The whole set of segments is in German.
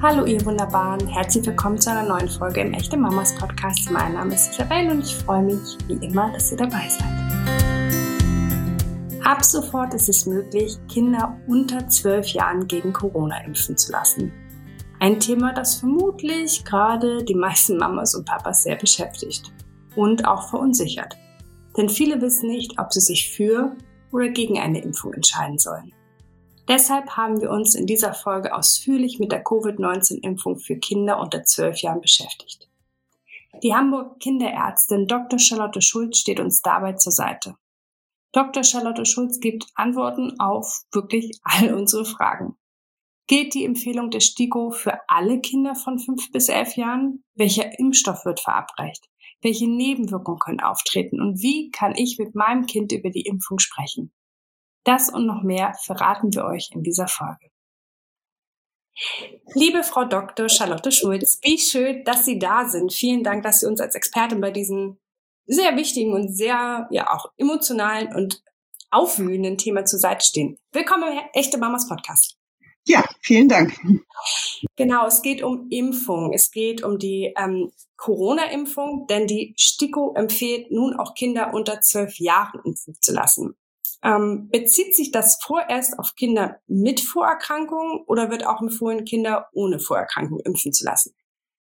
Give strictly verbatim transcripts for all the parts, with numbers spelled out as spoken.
Hallo ihr Wunderbaren, herzlich willkommen zu einer neuen Folge im Echte Mamas Podcast. Mein Name ist Isabel und ich freue mich wie immer, dass ihr dabei seid. Ab sofort ist es möglich, Kinder unter zwölf Jahren gegen Corona impfen zu lassen. Ein Thema, das vermutlich gerade die meisten Mamas und Papas sehr beschäftigt und auch verunsichert. Denn viele wissen nicht, ob sie sich für oder gegen eine Impfung entscheiden sollen. Deshalb haben wir uns in dieser Folge ausführlich mit der Covid neunzehn Impfung für Kinder unter zwölf Jahren beschäftigt. Die Hamburger Kinderärztin Doktor Charlotte Schulz steht uns dabei zur Seite. Doktor Charlotte Schulz gibt Antworten auf wirklich all unsere Fragen. Gilt die Empfehlung der STIKO für alle Kinder von fünf bis elf Jahren? Welcher Impfstoff wird verabreicht? Welche Nebenwirkungen können auftreten? Und wie kann ich mit meinem Kind über die Impfung sprechen? Das und noch mehr verraten wir euch in dieser Folge. Liebe Frau Doktor Charlotte Schulz, wie schön, dass Sie da sind. Vielen Dank, dass Sie uns als Expertin bei diesem sehr wichtigen und sehr, ja, auch emotionalen und aufwühlenden Thema zur Seite stehen. Willkommen im Echte Mamas Podcast. Ja, vielen Dank. Genau, es geht um Impfung. Es geht um die ähm, Corona-Impfung, denn die STIKO empfiehlt nun auch Kinder unter zwölf Jahren impfen zu lassen. Ähm, bezieht sich das vorerst auf Kinder mit Vorerkrankungen oder wird auch empfohlen, Kinder ohne Vorerkrankung impfen zu lassen?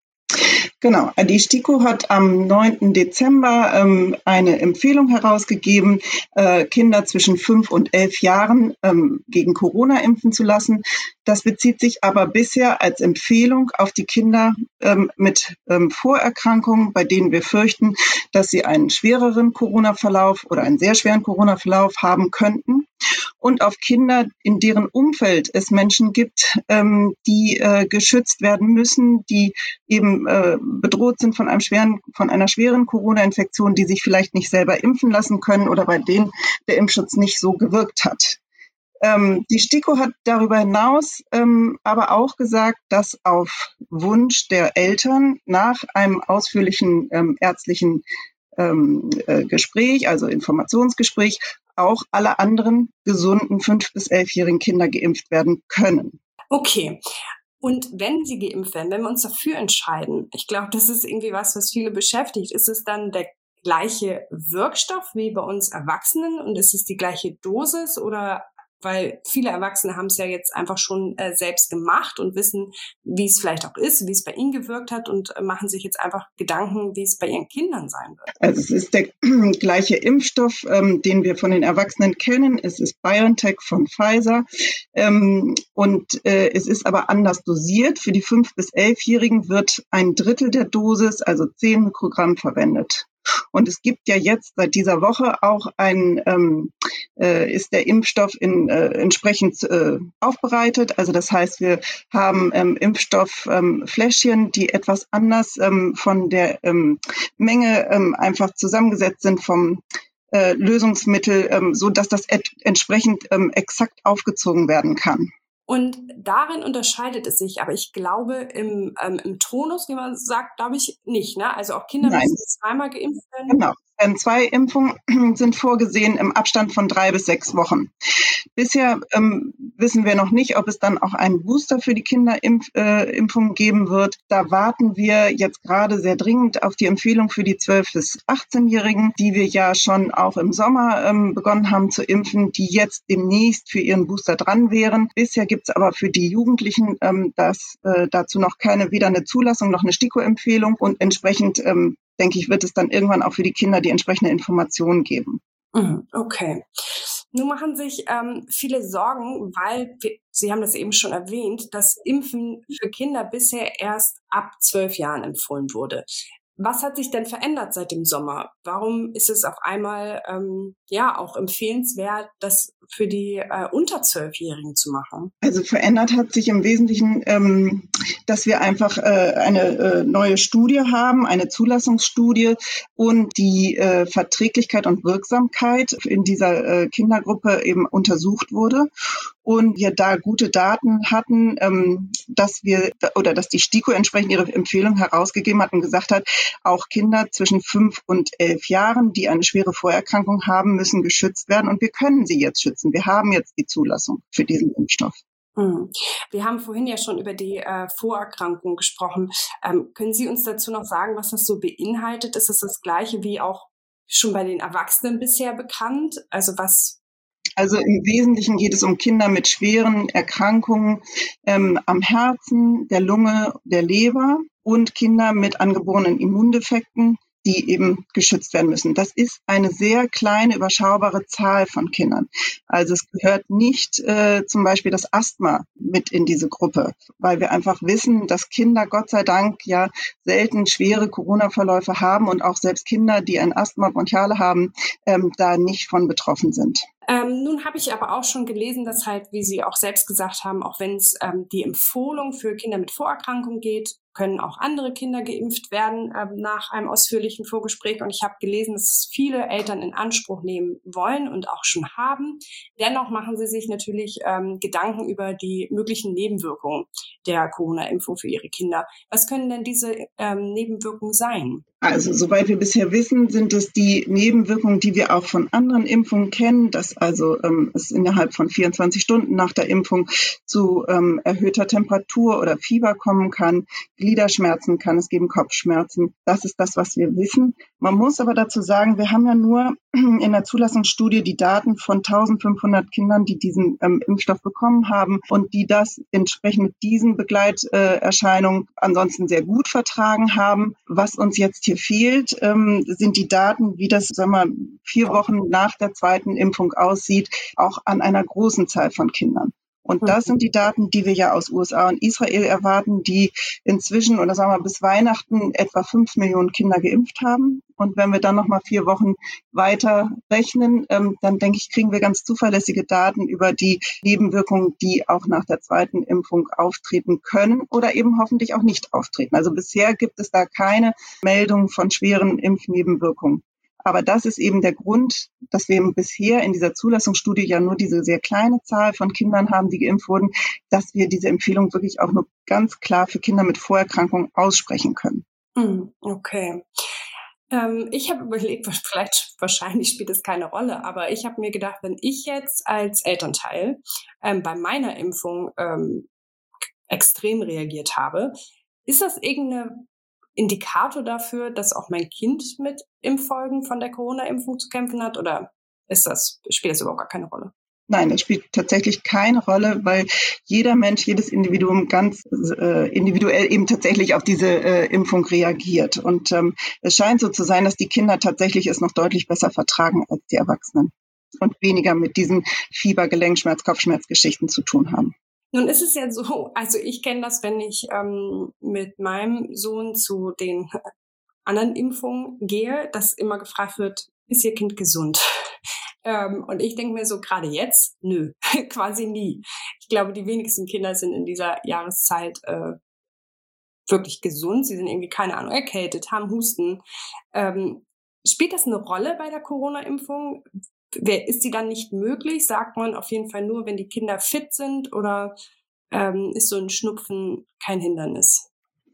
Genau, die STIKO hat am neunten Dezember ähm, eine Empfehlung herausgegeben, äh, Kinder zwischen fünf und elf Jahren ähm, gegen Corona impfen zu lassen. Das bezieht sich aber bisher als Empfehlung auf die Kinder ähm, mit ähm, Vorerkrankungen, bei denen wir fürchten, dass sie einen schwereren Corona-Verlauf oder einen sehr schweren Corona-Verlauf haben könnten. Und auf Kinder, in deren Umfeld es Menschen gibt, ähm, die äh, geschützt werden müssen, die eben äh, bedroht sind von einem schweren, von einer schweren Corona-Infektion, die sich vielleicht nicht selber impfen lassen können oder bei denen der Impfschutz nicht so gewirkt hat. Ähm, die STIKO hat darüber hinaus ähm, aber auch gesagt, dass auf Wunsch der Eltern nach einem ausführlichen ähm, ärztlichen ähm, äh, Gespräch, also Informationsgespräch, auch alle anderen gesunden fünf- bis elfjährigen Kinder geimpft werden können. Okay. Und wenn sie geimpft werden, wenn wir uns dafür entscheiden, ich glaube, das ist irgendwie was, was viele beschäftigt, ist es dann der gleiche Wirkstoff wie bei uns Erwachsenen und ist es die gleiche Dosis oder weil viele Erwachsene haben es ja jetzt einfach schon äh, selbst gemacht und wissen, wie es vielleicht auch ist, wie es bei ihnen gewirkt hat und äh, machen sich jetzt einfach Gedanken, wie es bei ihren Kindern sein wird. Also es ist der gleiche Impfstoff, ähm, den wir von den Erwachsenen kennen. Es ist BioNTech von Pfizer ähm, und äh, es ist aber anders dosiert. Für die fünf- bis elfjährigen wird ein Drittel der Dosis, also zehn Mikrogramm, verwendet. Und es gibt ja jetzt seit dieser Woche auch ein, ähm, äh, ist der Impfstoff in, äh, entsprechend äh, aufbereitet. Also das heißt, wir haben ähm, Impfstofffläschchen, ähm, die etwas anders ähm, von der ähm, Menge ähm, einfach zusammengesetzt sind vom äh, Lösungsmittel, ähm, so dass das et- entsprechend ähm, exakt aufgezogen werden kann. Und darin unterscheidet es sich, aber ich glaube, im, ähm, im Tonus, wie man sagt, glaube ich nicht. Ne? Also auch Kinder Nein. müssen zweimal geimpft werden. Genau. Ähm, zwei Impfungen sind vorgesehen im Abstand von drei bis sechs Wochen. Bisher ähm, wissen wir noch nicht, ob es dann auch einen Booster für die Kinderimpfung äh, geben wird. Da warten wir jetzt gerade sehr dringend auf die Empfehlung für die zwölf- bis achtzehnjährigen, die wir ja schon auch im Sommer ähm, begonnen haben zu impfen, die jetzt demnächst für ihren Booster dran wären. Bisher gibt es aber für die Jugendlichen ähm, das, äh, dazu noch keine, weder eine Zulassung noch eine STIKO-Empfehlung und entsprechend ähm, denke ich, wird es dann irgendwann auch für die Kinder die entsprechende Information geben. Okay. Nun machen sich ähm, viele Sorgen, weil, wir, Sie haben das eben schon erwähnt, dass Impfen für Kinder bisher erst ab zwölf Jahren empfohlen wurde. Was hat sich denn verändert seit dem Sommer? Warum ist es auf einmal ähm, ja auch empfehlenswert, das für die äh, unter zwölfjährigen zu machen? Also verändert hat sich im Wesentlichen, ähm, dass wir einfach äh, eine äh, neue Studie haben, eine Zulassungsstudie und die äh, Verträglichkeit und Wirksamkeit in dieser äh, Kindergruppe eben untersucht wurde. Und wir da gute Daten hatten, ähm, dass wir oder dass die STIKO entsprechend ihre Empfehlung herausgegeben hat und gesagt hat, auch Kinder zwischen fünf und elf Jahren, die eine schwere Vorerkrankung haben, müssen geschützt werden und wir können sie jetzt schützen. Wir haben jetzt die Zulassung für diesen Impfstoff. Mhm. Wir haben vorhin ja schon über die äh, Vorerkrankung gesprochen. Ähm, können Sie uns dazu noch sagen, was das so beinhaltet? Ist es das Gleiche wie auch schon bei den Erwachsenen bisher bekannt? Also was? Also im Wesentlichen geht es um Kinder mit schweren Erkrankungen ähm, am Herzen, der Lunge, der Leber und Kinder mit angeborenen Immundefekten, die eben geschützt werden müssen. Das ist eine sehr kleine, überschaubare Zahl von Kindern. Also es gehört nicht äh, zum Beispiel das Asthma mit in diese Gruppe, weil wir einfach wissen, dass Kinder Gott sei Dank ja selten schwere Corona-Verläufe haben und auch selbst Kinder, die ein Asthma bronchiale haben, ähm, da nicht von betroffen sind. Ähm, nun habe ich aber auch schon gelesen, dass halt, wie Sie auch selbst gesagt haben, auch wenn es ähm, die Empfehlung für Kinder mit Vorerkrankung geht, können auch andere Kinder geimpft werden ähm, nach einem ausführlichen Vorgespräch. Und ich habe gelesen, dass viele Eltern in Anspruch nehmen wollen und auch schon haben. Dennoch machen sie sich natürlich ähm, Gedanken über die möglichen Nebenwirkungen der Corona-Impfung für ihre Kinder. Was können denn diese ähm, Nebenwirkungen sein? Also soweit wir bisher wissen, sind es die Nebenwirkungen, die wir auch von anderen Impfungen kennen, dass also ähm, es innerhalb von vierundzwanzig Stunden nach der Impfung zu ähm, erhöhter Temperatur oder Fieber kommen kann, Gliederschmerzen kann es geben, Kopfschmerzen. Das ist das, was wir wissen. Man muss aber dazu sagen, wir haben ja nur in der Zulassungsstudie die Daten von eintausendfünfhundert Kindern, die diesen ähm, Impfstoff bekommen haben und die das entsprechend mit diesen Begleiterscheinungen äh, ansonsten sehr gut vertragen haben. Was uns jetzt hier fehlt, ähm, sind die Daten, wie das, sagen wir, vier Wochen nach der zweiten Impfung aussieht, auch an einer großen Zahl von Kindern. Und das sind die Daten, die wir ja aus U S A und Israel erwarten, die inzwischen, oder sagen wir bis Weihnachten, etwa fünf Millionen Kinder geimpft haben. Und wenn wir dann noch mal vier Wochen weiter rechnen, ähm, dann denke ich, kriegen wir ganz zuverlässige Daten über die Nebenwirkungen, die auch nach der zweiten Impfung auftreten können oder eben hoffentlich auch nicht auftreten. Also bisher gibt es da keine Meldung von schweren Impfnebenwirkungen. Aber das ist eben der Grund, dass wir bisher in dieser Zulassungsstudie ja nur diese sehr kleine Zahl von Kindern haben, die geimpft wurden, dass wir diese Empfehlung wirklich auch nur ganz klar für Kinder mit Vorerkrankungen aussprechen können. Okay. Ähm, ich habe überlegt, vielleicht, wahrscheinlich spielt es keine Rolle, aber ich habe mir gedacht, wenn ich jetzt als Elternteil ähm, bei meiner Impfung ähm, extrem reagiert habe, ist das irgendeine Indikator dafür, dass auch mein Kind mit Impffolgen von der Corona-Impfung zu kämpfen hat, oder ist das, spielt das überhaupt gar keine Rolle? Nein, das spielt tatsächlich keine Rolle, weil jeder Mensch, jedes Individuum ganz äh, individuell eben tatsächlich auf diese äh, Impfung reagiert. Und ähm, es scheint so zu sein, dass die Kinder tatsächlich es noch deutlich besser vertragen als die Erwachsenen und weniger mit diesen Fieber-, Gelenkschmerz-, Kopfschmerzgeschichten zu tun haben. Nun ist es ja so, also ich kenne das, wenn ich ähm, mit meinem Sohn zu den anderen Impfungen gehe, dass immer gefragt wird, ist Ihr Kind gesund? Ähm, und ich denke mir so, gerade jetzt, nö, quasi nie. Ich glaube, die wenigsten Kinder sind in dieser Jahreszeit äh, wirklich gesund. Sie sind irgendwie, keine Ahnung, erkältet, haben Husten. Ähm, spielt das eine Rolle bei der Corona-Impfung? Ist die dann nicht möglich? Sagt man auf jeden Fall nur, wenn die Kinder fit sind, oder ähm, ist so ein Schnupfen kein Hindernis?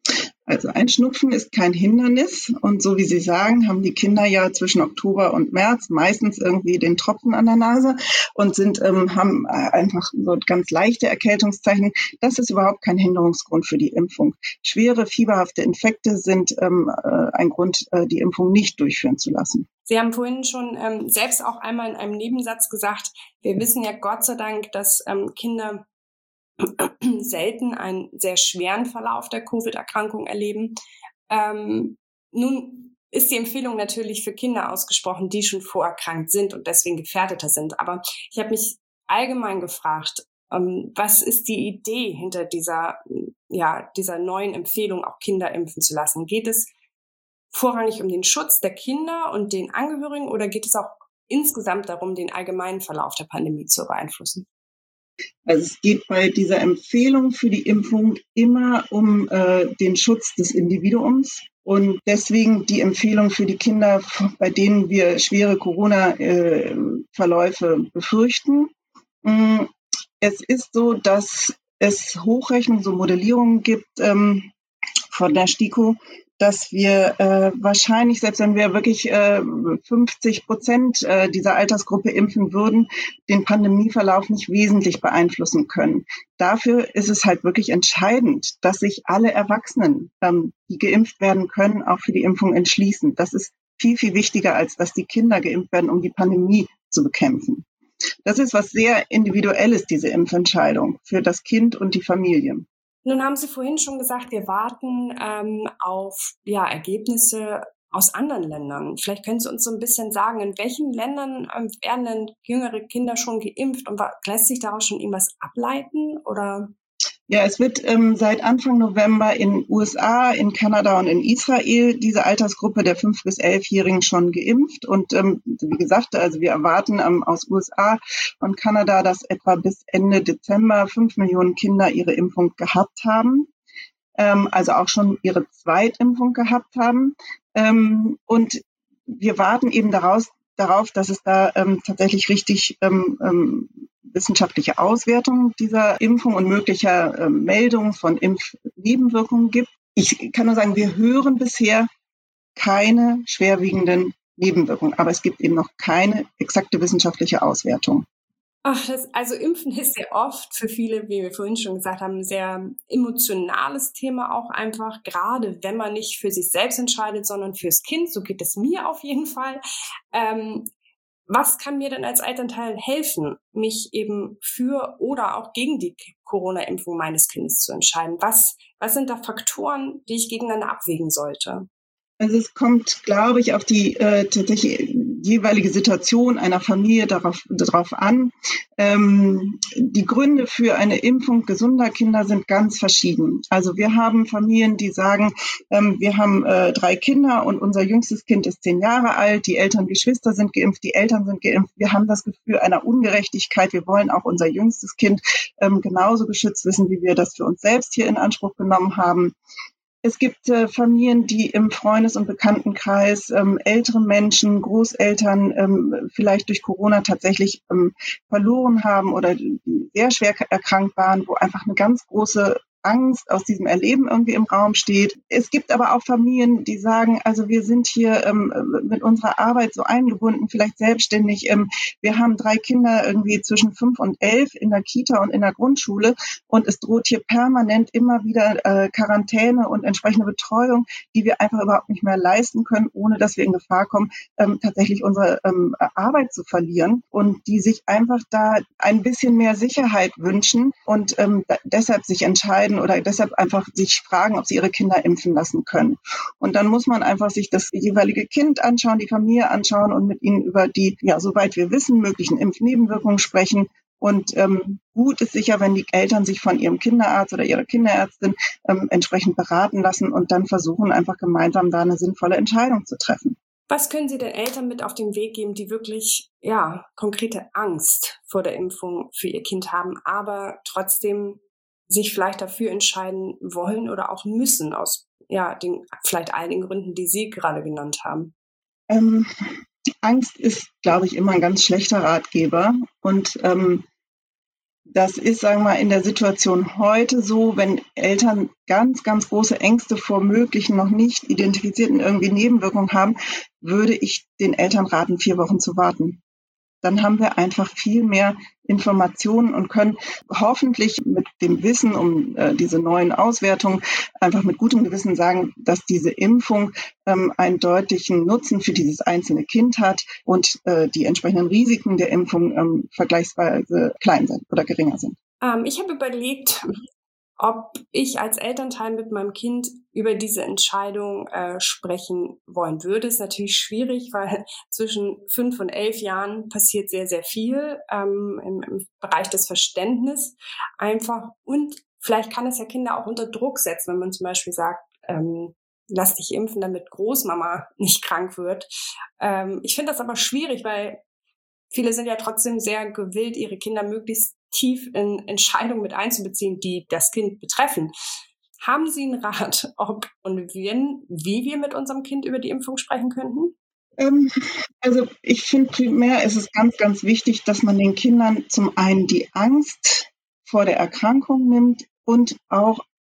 Also ein Schnupfen ist kein Hindernis. Und so wie Sie sagen, haben die Kinder ja zwischen Oktober und März meistens irgendwie den Tropfen an der Nase und sind, ähm, haben einfach so ganz leichte Erkältungszeichen. Das ist überhaupt kein Hinderungsgrund für die Impfung. Schwere, fieberhafte Infekte sind ähm, äh, ein Grund, äh, die Impfung nicht durchführen zu lassen. Sie haben vorhin schon ähm, selbst auch einmal in einem Nebensatz gesagt, wir wissen ja Gott sei Dank, dass ähm, Kinder selten einen sehr schweren Verlauf der Covid-Erkrankung erleben. Ähm, nun ist die Empfehlung natürlich für Kinder ausgesprochen, die schon vorerkrankt sind und deswegen gefährdeter sind. Aber ich habe mich allgemein gefragt, ähm, was ist die Idee hinter dieser, ja, dieser neuen Empfehlung, auch Kinder impfen zu lassen? Geht es vorrangig um den Schutz der Kinder und den Angehörigen, oder geht es auch insgesamt darum, den allgemeinen Verlauf der Pandemie zu beeinflussen? Also es geht bei dieser Empfehlung für die Impfung immer um äh, den Schutz des Individuums und deswegen die Empfehlung für die Kinder, bei denen wir schwere Corona-Verläufe äh, befürchten. Es ist so, dass es Hochrechnungen, so Modellierungen gibt ähm, von der STIKO, dass wir äh, wahrscheinlich, selbst wenn wir wirklich äh, fünfzig Prozent äh, dieser Altersgruppe impfen würden, den Pandemieverlauf nicht wesentlich beeinflussen können. Dafür ist es halt wirklich entscheidend, dass sich alle Erwachsenen, ähm, die geimpft werden können, auch für die Impfung entschließen. Das ist viel, viel wichtiger, als dass die Kinder geimpft werden, um die Pandemie zu bekämpfen. Das ist was sehr Individuelles, diese Impfentscheidung für das Kind und die Familie. Nun haben Sie vorhin schon gesagt, wir warten ähm, auf ja, Ergebnisse aus anderen Ländern. Vielleicht können Sie uns so ein bisschen sagen, in welchen Ländern ähm, werden denn jüngere Kinder schon geimpft und lässt sich daraus schon irgendwas ableiten? Oder? Ja, es wird ähm, seit Anfang November in U S A, in Kanada und in Israel diese Altersgruppe der fünf- bis elfjährigen schon geimpft. Und ähm, wie gesagt, also wir erwarten ähm, aus U S A und Kanada, dass etwa bis Ende Dezember fünf Millionen Kinder ihre Impfung gehabt haben, ähm, also auch schon ihre Zweitimpfung gehabt haben. Ähm, und wir warten eben daraus, darauf, dass es da ähm, tatsächlich richtig ähm, ähm, wissenschaftliche Auswertung dieser Impfung und möglicher äh, Meldungen von Impfnebenwirkungen gibt. Ich kann nur sagen, wir hören bisher keine schwerwiegenden Nebenwirkungen, aber es gibt eben noch keine exakte wissenschaftliche Auswertung. Ach, das, also Impfen ist ja oft für viele, wie wir vorhin schon gesagt haben, ein sehr emotionales Thema auch einfach, gerade wenn man nicht für sich selbst entscheidet, sondern fürs Kind. So geht es mir auf jeden Fall. Ähm, Was kann mir denn als Elternteil helfen, mich eben für oder auch gegen die Corona-Impfung meines Kindes zu entscheiden? Was, was sind da Faktoren, die ich gegeneinander abwägen sollte? Also es kommt, glaube ich, auf die äh, tatsächlich jeweilige Situation einer Familie darauf, darauf an. Ähm, die Gründe für eine Impfung gesunder Kinder sind ganz verschieden. Also wir haben Familien, die sagen, ähm, wir haben äh, drei Kinder und unser jüngstes Kind ist zehn Jahre alt, die Eltern, Geschwister sind geimpft, die Eltern sind geimpft. Wir haben das Gefühl einer Ungerechtigkeit. Wir wollen auch unser jüngstes Kind ähm, genauso geschützt wissen, wie wir das für uns selbst hier in Anspruch genommen haben. Es gibt äh, Familien, die im Freundes- und Bekanntenkreis ähm, ältere Menschen, Großeltern ähm, vielleicht durch Corona tatsächlich ähm, verloren haben oder die sehr schwer erkrankt waren, wo einfach eine ganz große Angst aus diesem Erleben irgendwie im Raum steht. Es gibt aber auch Familien, die sagen, also wir sind hier ähm, mit unserer Arbeit so eingebunden, vielleicht selbstständig. Ähm, wir haben drei Kinder irgendwie zwischen fünf und elf in der Kita und in der Grundschule und es droht hier permanent immer wieder äh, Quarantäne und entsprechende Betreuung, die wir einfach überhaupt nicht mehr leisten können, ohne dass wir in Gefahr kommen, ähm, tatsächlich unsere ähm, Arbeit zu verlieren und die sich einfach da ein bisschen mehr Sicherheit wünschen und ähm, da, deshalb sich entscheiden oder deshalb einfach sich fragen, ob sie ihre Kinder impfen lassen können. Und dann muss man einfach sich das jeweilige Kind anschauen, die Familie anschauen und mit ihnen über die, ja, soweit wir wissen, möglichen Impfnebenwirkungen sprechen. Und ähm, gut ist sicher, wenn die Eltern sich von ihrem Kinderarzt oder ihrer Kinderärztin ähm, entsprechend beraten lassen und dann versuchen, einfach gemeinsam da eine sinnvolle Entscheidung zu treffen. Was können Sie den Eltern mit auf den Weg geben, die wirklich ja konkrete Angst vor der Impfung für ihr Kind haben, aber trotzdem sich vielleicht dafür entscheiden wollen oder auch müssen, aus ja den vielleicht einigen Gründen, die Sie gerade genannt haben? Ähm, Angst ist, glaube ich, immer ein ganz schlechter Ratgeber. Und ähm, das ist, sagen wir mal, in der Situation heute so, wenn Eltern ganz, ganz große Ängste vor möglichen noch nicht identifizierten irgendwie Nebenwirkungen haben, würde ich den Eltern raten, vier Wochen zu warten. Dann haben wir einfach viel mehr Informationen und können hoffentlich mit dem Wissen um äh, diese neuen Auswertungen einfach mit gutem Gewissen sagen, dass diese Impfung ähm, einen deutlichen Nutzen für dieses einzelne Kind hat und äh, die entsprechenden Risiken der Impfung ähm, vergleichsweise klein sind oder geringer sind. Ähm, ich habe überlegt, ob ich als Elternteil mit meinem Kind über diese Entscheidung äh, sprechen wollen würde. Ist natürlich schwierig, weil zwischen fünf und elf Jahren passiert sehr, sehr viel ähm, im, im Bereich des Verständnisses einfach. Und vielleicht kann es ja Kinder auch unter Druck setzen, wenn man zum Beispiel sagt, ähm, lass dich impfen, damit Großmama nicht krank wird. Ähm, ich finde das aber schwierig, weil viele sind ja trotzdem sehr gewillt, ihre Kinder möglichst tief in Entscheidungen mit einzubeziehen, die das Kind betreffen. Haben Sie einen Rat, ob und wenn, wie wir mit unserem Kind über die Impfung sprechen könnten? Ähm, also ich finde primär ist es ganz, ganz wichtig, dass man den Kindern zum einen die Angst vor der Erkrankung nimmt und auch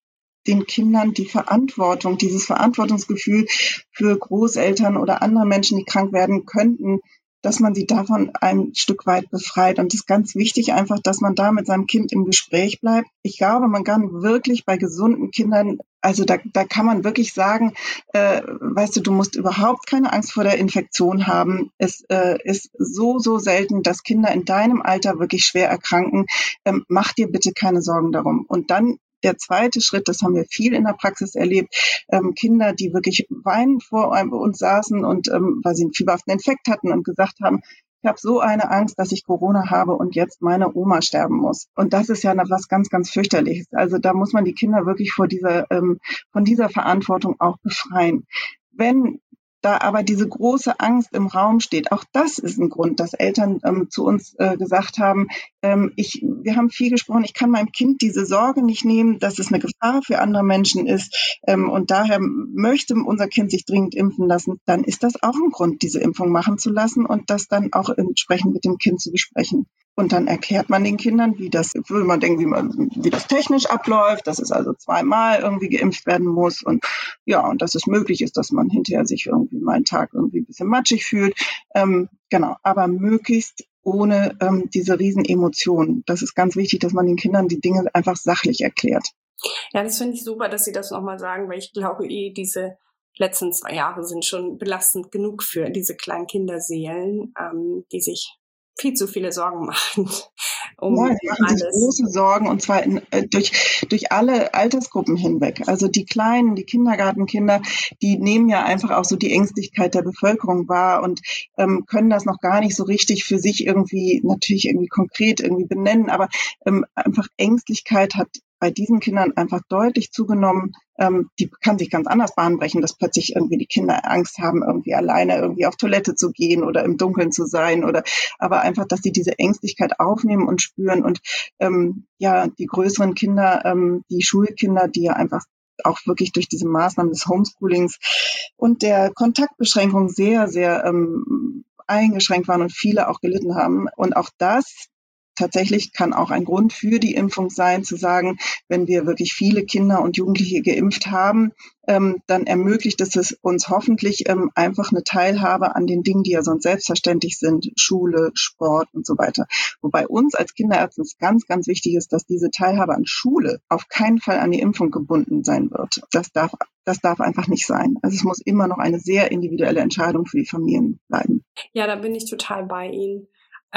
den Kindern die Verantwortung, dieses Verantwortungsgefühl für Großeltern oder andere Menschen, die krank werden könnten, dass man sie davon ein Stück weit befreit. Und es ist ganz wichtig einfach, dass man da mit seinem Kind im Gespräch bleibt. Ich glaube, man kann wirklich bei gesunden Kindern, also da, da kann man wirklich sagen, äh, weißt du, du musst überhaupt keine Angst vor der Infektion haben. Es äh, ist so, so selten, dass Kinder in deinem Alter wirklich schwer erkranken. Ähm, mach dir bitte keine Sorgen darum. Und dann der zweite Schritt, das haben wir viel in der Praxis erlebt, ähm, Kinder, die wirklich weinend vor uns saßen und ähm, weil sie einen fieberhaften Infekt hatten und gesagt haben, ich habe so eine Angst, dass ich Corona habe und jetzt meine Oma sterben muss. Und das ist ja was ganz, ganz fürchterliches. Also da muss man die Kinder wirklich vor dieser, ähm, von dieser Verantwortung auch befreien. Wenn da aber diese große Angst im Raum steht, auch das ist ein Grund, dass Eltern ähm, zu uns äh, gesagt haben, ähm, ich, wir haben viel gesprochen, ich kann meinem Kind diese Sorge nicht nehmen, dass es eine Gefahr für andere Menschen ist ähm, und daher möchte unser Kind sich dringend impfen lassen, dann ist das auch ein Grund, diese Impfung machen zu lassen und das dann auch entsprechend mit dem Kind zu besprechen. Und dann erklärt man den Kindern, wie das, würde man denken, wie man, wie das technisch abläuft, dass es also zweimal irgendwie geimpft werden muss und ja, und dass es möglich ist, dass man hinterher sich irgendwie mal einen Tag irgendwie ein bisschen matschig fühlt. Ähm, genau, aber möglichst ohne ähm, diese riesen Emotionen. Das ist ganz wichtig, dass man den Kindern die Dinge einfach sachlich erklärt. Ja, das finde ich super, dass Sie das nochmal sagen, weil ich glaube eh, diese letzten zwei Jahre sind schon belastend genug für diese kleinen Kinderseelen, ähm, die sich viel zu viele Sorgen machen. Um ja, die machen alles. sich große Sorgen und zwar in, äh, durch, durch alle Altersgruppen hinweg. Also die Kleinen, die Kindergartenkinder, die nehmen ja einfach auch so die Ängstlichkeit der Bevölkerung wahr und ähm, können das noch gar nicht so richtig für sich irgendwie, natürlich irgendwie konkret irgendwie benennen, aber ähm, einfach Ängstlichkeit hat bei diesen Kindern einfach deutlich zugenommen. Ähm, die kann sich ganz anders Bahn brechen, dass plötzlich irgendwie die Kinder Angst haben, irgendwie alleine irgendwie auf Toilette zu gehen oder im Dunkeln zu sein oder aber einfach, dass sie diese Ängstlichkeit aufnehmen und spüren und ähm, ja, die größeren Kinder, ähm, die Schulkinder, die ja einfach auch wirklich durch diese Maßnahmen des Homeschoolings und der Kontaktbeschränkung sehr, sehr ähm, eingeschränkt waren und viele auch gelitten haben. Und auch das tatsächlich kann auch ein Grund für die Impfung sein, zu sagen, wenn wir wirklich viele Kinder und Jugendliche geimpft haben, ähm, dann ermöglicht es uns hoffentlich ähm, einfach eine Teilhabe an den Dingen, die ja sonst selbstverständlich sind, Schule, Sport und so weiter. Wobei uns als Kinderärzten es ganz, ganz wichtig ist, dass diese Teilhabe an Schule auf keinen Fall an die Impfung gebunden sein wird. Das darf, das darf einfach nicht sein. Also es muss immer noch eine sehr individuelle Entscheidung für die Familien bleiben. Ja, da bin ich total bei Ihnen.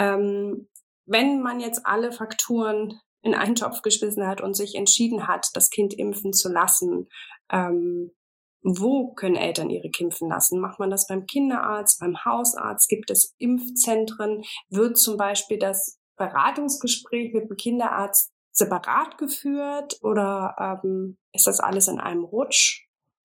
Ähm Wenn man jetzt alle Faktoren in einen Topf geschmissen hat und sich entschieden hat, das Kind impfen zu lassen, ähm, wo können Eltern ihre Kinder impfen lassen? Macht man das beim Kinderarzt, beim Hausarzt? Gibt es Impfzentren? Wird zum Beispiel das Beratungsgespräch mit dem Kinderarzt separat geführt oder ähm, ist das alles in einem Rutsch?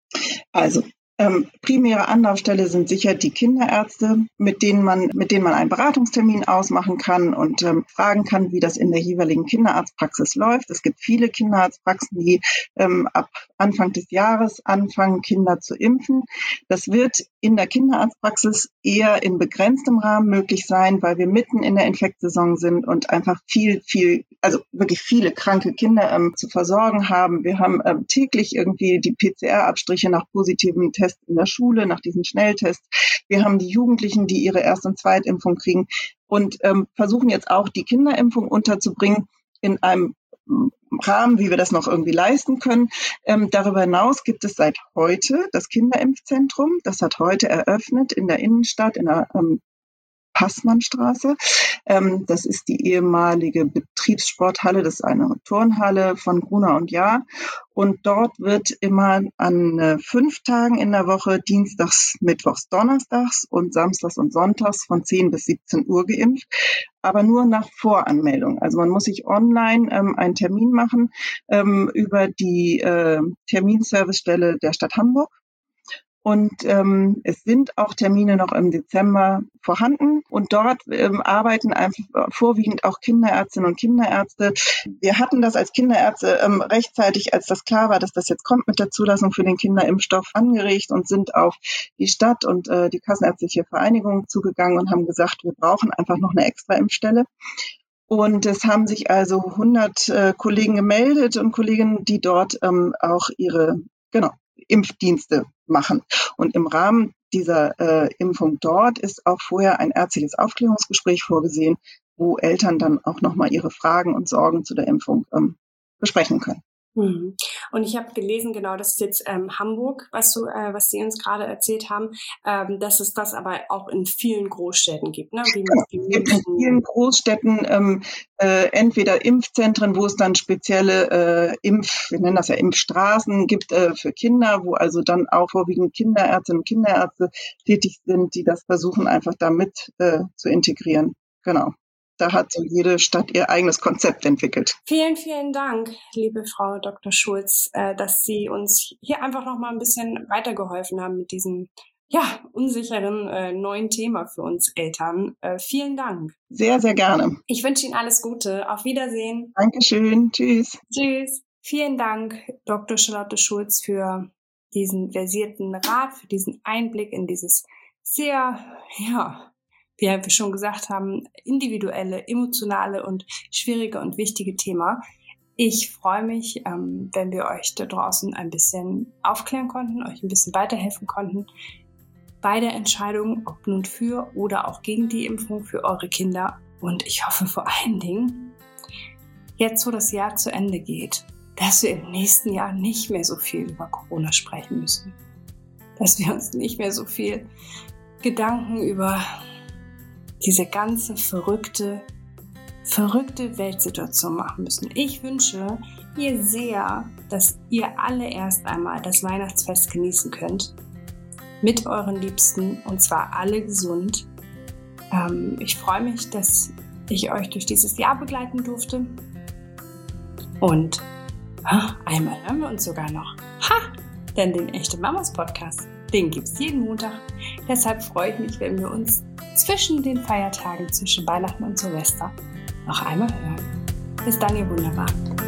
Also Ähm, primäre Anlaufstelle sind sicher die Kinderärzte, mit denen man, mit denen man einen Beratungstermin ausmachen kann und ähm, fragen kann, wie das in der jeweiligen Kinderarztpraxis läuft. Es gibt viele Kinderarztpraxen, die ähm, ab Anfang des Jahres anfangen, Kinder zu impfen. Das wird in der Kinderarztpraxis eher in begrenztem Rahmen möglich sein, weil wir mitten in der Infektsaison sind und einfach viel, viel, also wirklich viele kranke Kinder ähm, zu versorgen haben. Wir haben ähm, täglich irgendwie die P C R-Abstriche nach positiven Tests in der Schule, nach diesen Schnelltests. Wir haben die Jugendlichen, die ihre Erst- und Zweitimpfung kriegen und ähm, versuchen jetzt auch die Kinderimpfung unterzubringen in einem Rahmen, wie wir das noch irgendwie leisten können. Ähm, darüber hinaus gibt es seit heute das Kinderimpfzentrum. Das hat heute eröffnet in der Innenstadt, in der ähm, Passmannstraße. Ähm, das ist die ehemalige Betriebssporthalle, das ist eine Turnhalle von Gruner und Jahr. Und dort wird immer an äh, fünf Tagen in der Woche, dienstags, mittwochs, donnerstags und samstags und sonntags von zehn bis siebzehn Uhr geimpft, aber nur nach Voranmeldung. Also man muss sich online ähm, einen Termin machen ähm, über die äh, Terminservicestelle der Stadt Hamburg. Und ähm, es sind auch Termine noch im Dezember vorhanden. Und dort ähm, arbeiten einfach vorwiegend auch Kinderärztinnen und Kinderärzte. Wir hatten das als Kinderärzte ähm, rechtzeitig, als das klar war, dass das jetzt kommt mit der Zulassung für den Kinderimpfstoff, angeregt und sind auf die Stadt und äh, die Kassenärztliche Vereinigung zugegangen und haben gesagt, wir brauchen einfach noch eine extra Impfstelle. Und es haben sich also hundert äh, Kollegen gemeldet und Kolleginnen, die dort ähm, auch ihre genau, Impfdienste machen. Und im Rahmen dieser äh, Impfung dort ist auch vorher ein ärztliches Aufklärungsgespräch vorgesehen, wo Eltern dann auch nochmal ihre Fragen und Sorgen zu der Impfung ähm, besprechen können. Mhm. Und ich habe gelesen, genau, das ist jetzt ähm, Hamburg, was du, äh, was Sie uns gerade erzählt haben, ähm, dass es das aber auch in vielen Großstädten gibt, ne? Wie, Genau. wie Es gibt in vielen Großstädten ähm, äh, entweder Impfzentren, wo es dann spezielle äh, Impf, wir nennen das ja Impfstraßen gibt äh, für Kinder, wo also dann auch vorwiegend Kinderärztinnen und Kinderärzte tätig sind, die das versuchen einfach da mit äh, zu integrieren. Genau. Da hat so jede Stadt ihr eigenes Konzept entwickelt. Vielen, vielen Dank, liebe Frau Doktor Schulz, äh, dass Sie uns hier einfach noch mal ein bisschen weitergeholfen haben mit diesem ja, unsicheren äh, neuen Thema für uns Eltern. Äh, vielen Dank. Sehr, sehr gerne. Ich wünsche Ihnen alles Gute. Auf Wiedersehen. Dankeschön. Tschüss. Tschüss. Vielen Dank, Doktor Charlotte Schulz, für diesen versierten Rat, für diesen Einblick in dieses sehr, ja, wie wir schon gesagt haben, individuelle, emotionale und schwierige und wichtige Thema. Ich freue mich, ähm, wenn wir euch da draußen ein bisschen aufklären konnten, euch ein bisschen weiterhelfen konnten bei der Entscheidung, ob nun für oder auch gegen die Impfung für eure Kinder. Und ich hoffe vor allen Dingen, jetzt wo das Jahr zu Ende geht, dass wir im nächsten Jahr nicht mehr so viel über Corona sprechen müssen. Dass wir uns nicht mehr so viel Gedanken über diese ganze verrückte, verrückte Weltsituation machen müssen. Ich wünsche mir sehr, dass ihr alle erst einmal das Weihnachtsfest genießen könnt. Mit euren Liebsten, und zwar alle gesund. Ähm, ich freue mich, dass ich euch durch dieses Jahr begleiten durfte. Und ha, einmal hören wir uns sogar noch. Ha! Denn den Echte Mamas Podcast, den gibt es jeden Montag. Deshalb freue ich mich, wenn wir uns zwischen den Feiertagen, zwischen Weihnachten und Silvester, noch einmal hören. Bis dann, ihr Wunderbaren.